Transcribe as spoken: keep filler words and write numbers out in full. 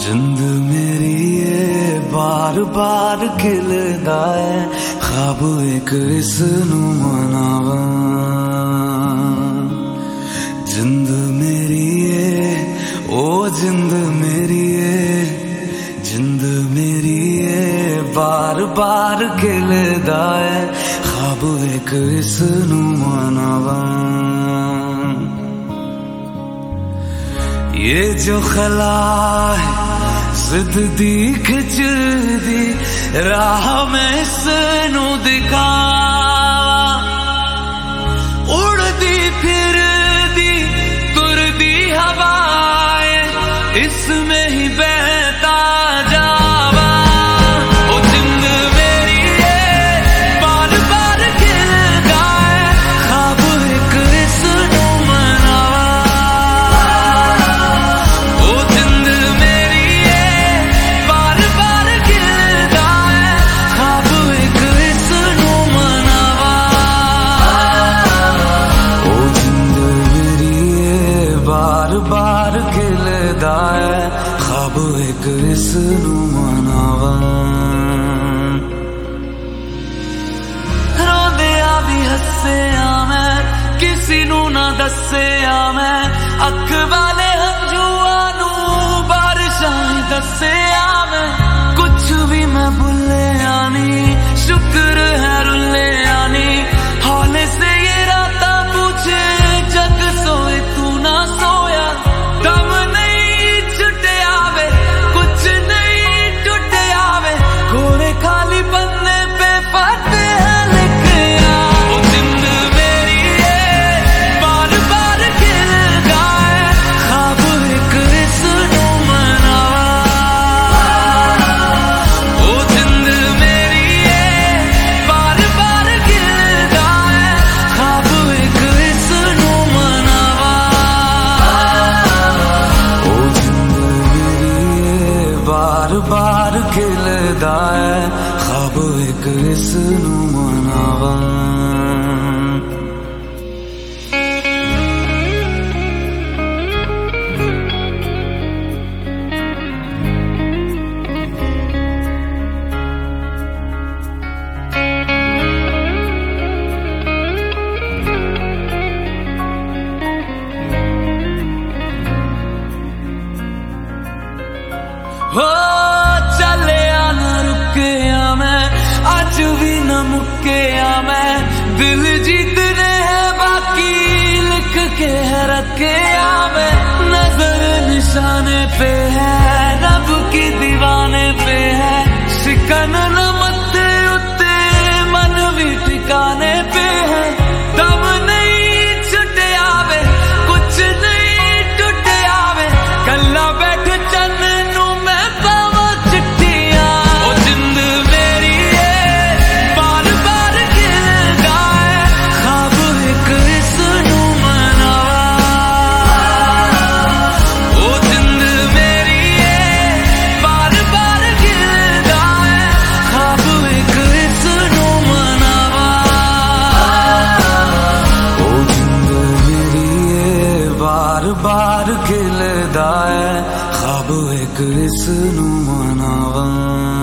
जिंद मेरी ये बार बार खिलदा है, ख्वाब एक इस नू मनावा। जिंद मेरी ये ओ जिंद मेरी ये जिंद मेरी ये बार बार खिलदा है, ख्वाब एक इस नू मनावा। ये जो खला है जिद दी खिच दी राह में इसनू दिखावा। उड़दी फिरदी तुरदी हवाएं इसमें ही बहता जावा। ओ जिंद मेरी ये बार बार खिलदा है, ख्वाब एक इसनू मनावा। ओ जिंद मेरी ये बार बार खिलदा है, ख्वाब एक इसनू मनावा। ओ जिंद मेरी ये बार बार खिलदा है, ख्वाब एक इसनू मनावा। रोंदिया भी हस्सिया मैं किसी नू ना दस्सिया मैं, अख वाले हंजुआ नू बारिशां दस्सिया मैं। कुछ भी मैं भुल्लिया नी, शुक्र है रुल्लिया नी। हौले से ये राता पूछे जग सोए तू ना सोया। दम नहीं छुटे आवे कुछ नहीं टूटे आवे, कोरे खाली पन्ने पे फटे हैं लिखिया। ओ जिंद मेरी ये बार बार खिलदा है, ख्वाब एक इसनू मनावा। ओ जिंद मेरी ये बार बार खिलदा है, ख्वाब एक इसनू मनावा। ओ जिंद मेरी ये बार बार खिलदा है, ख्वाब एक इसनू मनावा। हो चलिया न रुकिया मैं, अज भी न मुकिया मैं। दिल जीतने हैं बाकी लिख के है रखिया मैं। नजर निशाने पे है, रब की दीवाने पे है। शिकन न मत्थे उत्ते मन भी ठिकाने पे है। दम नहीं छुटे आवे कुछ नहीं टूटे आवे, कल्ला बैठ चन्न नू मैं पावा चिट्ठिया। ओ जिंद मेरी ये बार बार खिलदा है, ख्वाब एक इसनू मनावा। ओ जिंद मेरी ये बार बार खिलदा है, ख्वाब एक इसनू मनावा। ओ जिंद मेरी ये बार बार खिलदा है, ख्वाब एक इसनू मनावा।